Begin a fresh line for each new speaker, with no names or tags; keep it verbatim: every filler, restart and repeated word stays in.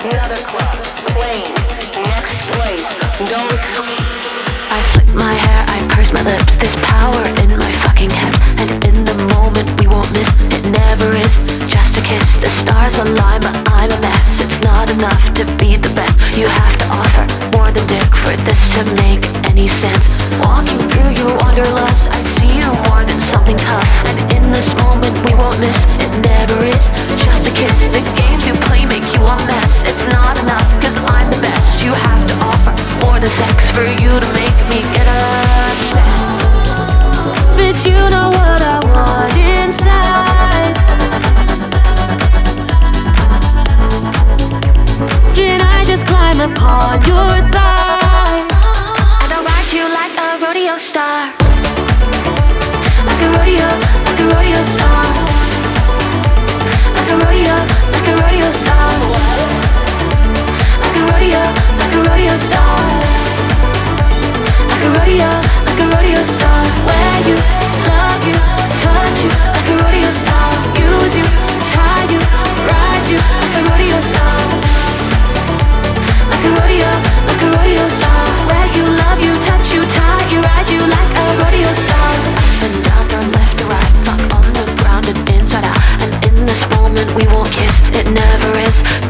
another club, plane, next place, don't sleep. I flick my hair, I purse my lips, there's power in my fucking hips, and in the moment we won't miss, it never is, just a kiss, the stars align but I'm a mess, it's not enough to be the best, you have to offer more than dick for this to make any sense, walking through your wanderlust, I see you more than something tough, and in this moment we won't miss, it never is, just a kiss, the games you play make you a mess, it's not enough, cause I'm the best, you have to offer more than sex for you to make me get upset.
But you know what I want inside. Can I just climb upon your thighs?
And I'll ride you like a rodeo star,
like a rodeo, like a rodeo star, like a rodeo, like a rodeo star, like a rodeo, like a rodeo star, like a rodeo, like a rodeo star. Where you, love you, touch you, like a rodeo star. Use you, tie you, ride you, like a rodeo star, like a rodeo, like a rodeo star. Where you, love you, touch you, tie you, ride you, like a rodeo star.
and down, down, left to right, not on the ground and inside out, and in this moment we won't kiss, it never is,